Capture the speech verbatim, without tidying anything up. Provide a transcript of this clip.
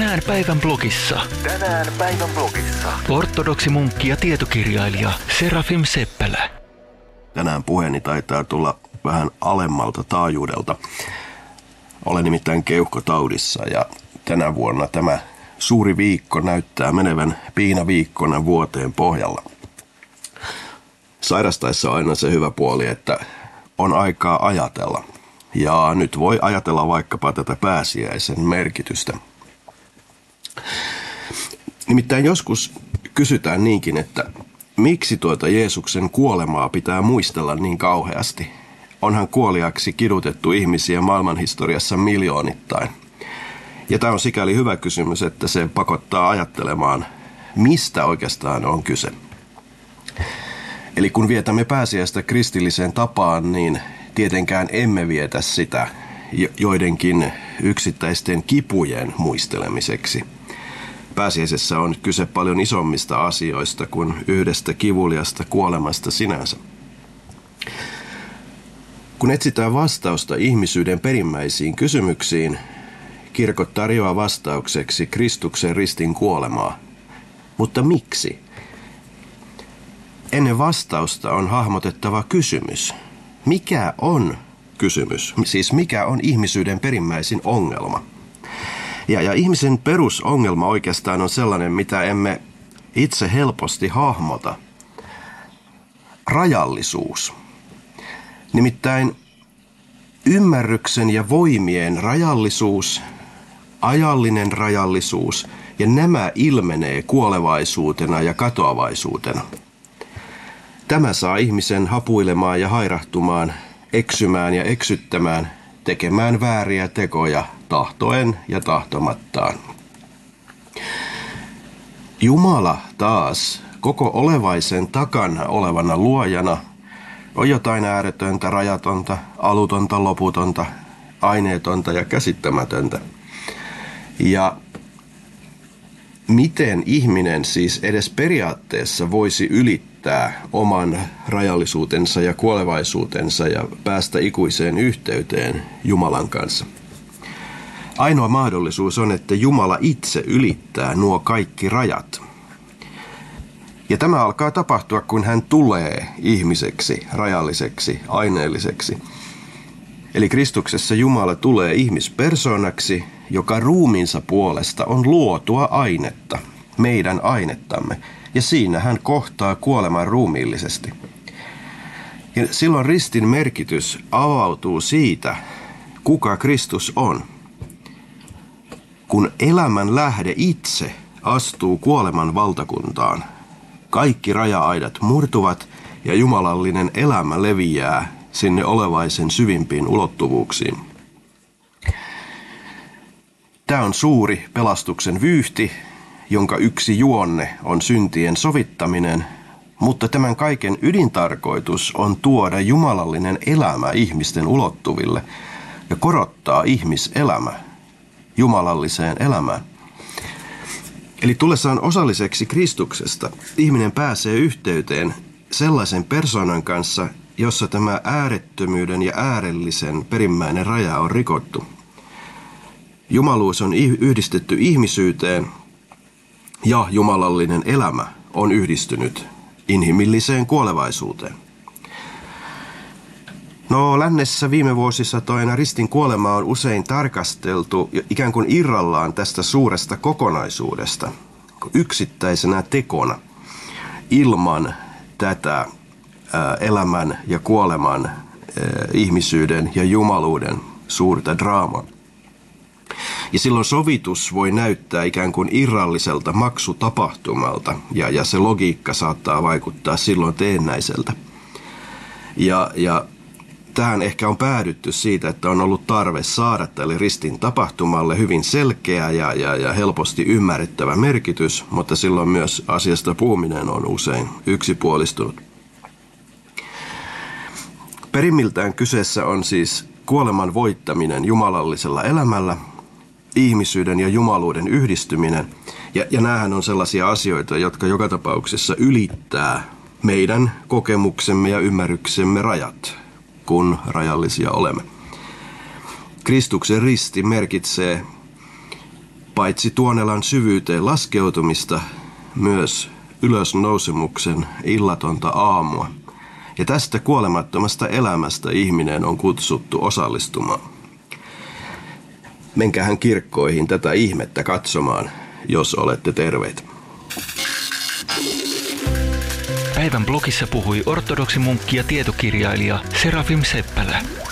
Tänään päivän blogissa. Tänään päivän blogissa. Ortodoksimunkki ja tietokirjailija Serafim Seppälä. Tänään puheeni taitaa tulla vähän alemmalta taajuudelta. Olen nimittäin keuhkotaudissa ja tänä vuonna tämä suuri viikko näyttää menevän piinaviikkona vuoteen pohjalla. Sairastaessa on aina se hyvä puoli, että on aikaa ajatella. Ja nyt voi ajatella vaikkapa tätä pääsiäisen merkitystä. Nimittäin joskus kysytään niinkin, että miksi tuota Jeesuksen kuolemaa pitää muistella niin kauheasti? Onhan kuoliaksi kidutettu ihmisiä maailmanhistoriassa miljoonittain. Ja tämä on sikäli hyvä kysymys, että se pakottaa ajattelemaan, mistä oikeastaan on kyse. Eli kun vietämme pääsiäistä kristilliseen tapaan, niin tietenkään emme vietä sitä joidenkin yksittäisten kipujen muistelemiseksi. Pääsiäisessä on kyse paljon isommista asioista kuin yhdestä kivuliasta kuolemasta sinänsä. Kun etsitään vastausta ihmisyyden perimmäisiin kysymyksiin, kirkot tarjoaa vastaukseksi Kristuksen ristin kuolemaa. Mutta miksi? Ennen vastausta on hahmotettava kysymys. Mikä on kysymys? Siis mikä on ihmisyyden perimmäisin ongelma? Ja, ja ihmisen perusongelma oikeastaan on sellainen, mitä emme itse helposti hahmota. Rajallisuus. Nimittäin ymmärryksen ja voimien rajallisuus, ajallinen rajallisuus, ja nämä ilmenee kuolevaisuutena ja katoavaisuutena. Tämä saa ihmisen hapuilemaan ja hairahtumaan, eksymään ja eksyttämään, tekemään vääriä tekoja tahtoen ja tahtomattaan. Jumala taas koko olevaisen takana olevana luojana on jotain ääretöntä, rajatonta, alutonta, loputonta, aineetonta ja käsittämätöntä. Ja miten ihminen siis edes periaatteessa voisi ylittää oman rajallisuutensa ja kuolevaisuutensa ja päästä ikuiseen yhteyteen Jumalan kanssa? Ainoa mahdollisuus on, että Jumala itse ylittää nuo kaikki rajat. Ja tämä alkaa tapahtua, kun hän tulee ihmiseksi, rajalliseksi, aineelliseksi. Eli Kristuksessa Jumala tulee ihmispersoonaksi, joka ruumiinsa puolesta on luotua ainetta, meidän ainettamme. Ja siinä hän kohtaa kuoleman ruumiillisesti. Ja silloin ristin merkitys avautuu siitä, kuka Kristus on. Kun elämän lähde itse astuu kuoleman valtakuntaan, kaikki raja-aidat murtuvat ja jumalallinen elämä leviää sinne olevaisen syvimpiin ulottuvuuksiin. Tämä on suuri pelastuksen vyyhti, jonka yksi juonne on syntien sovittaminen, mutta tämän kaiken ydintarkoitus on tuoda jumalallinen elämä ihmisten ulottuville ja korottaa ihmiselämä jumalalliseen elämään. Eli tullessaan osalliseksi Kristuksesta ihminen pääsee yhteyteen sellaisen persoonan kanssa, jossa tämä äärettömyyden ja äärellisen perimmäinen raja on rikottu. Jumaluus on yhdistetty ihmisyyteen ja jumalallinen elämä on yhdistynyt inhimilliseen kuolevaisuuteen. No, lännessä viime vuosisatoina ristin kuolemaa on usein tarkasteltu ikään kuin irrallaan tästä suuresta kokonaisuudesta, yksittäisenä tekona, ilman tätä elämän ja kuoleman, ihmisyyden ja jumaluuden suurta draamaa. Ja silloin sovitus voi näyttää ikään kuin irralliselta maksutapahtumalta, ja, ja se logiikka saattaa vaikuttaa silloin teennäiseltä. Ja, ja tähän ehkä on päädytty siitä, että on ollut tarve saada tälle ristin tapahtumalle hyvin selkeä ja, ja, ja helposti ymmärrettävä merkitys, mutta silloin myös asiasta puhuminen on usein yksipuolistunut. Perimmiltään kyseessä on siis kuoleman voittaminen jumalallisella elämällä, ihmisyyden ja jumaluuden yhdistyminen, ja, ja näähän on sellaisia asioita, jotka joka tapauksessa ylittää meidän kokemuksemme ja ymmärryksemme rajat, kun rajallisia olemme. Kristuksen risti merkitsee Paitsi Tuonelan syvyyteen laskeutumista, myös ylösnousemuksen illatonta aamua. Ja tästä kuolemattomasta elämästä ihminen on kutsuttu osallistumaan. Menkäähän kirkkoihin tätä ihmettä katsomaan, jos olette terveitä. Päivän blogissa puhui ortodoksimunkki ja tietokirjailija Serafim Seppälä.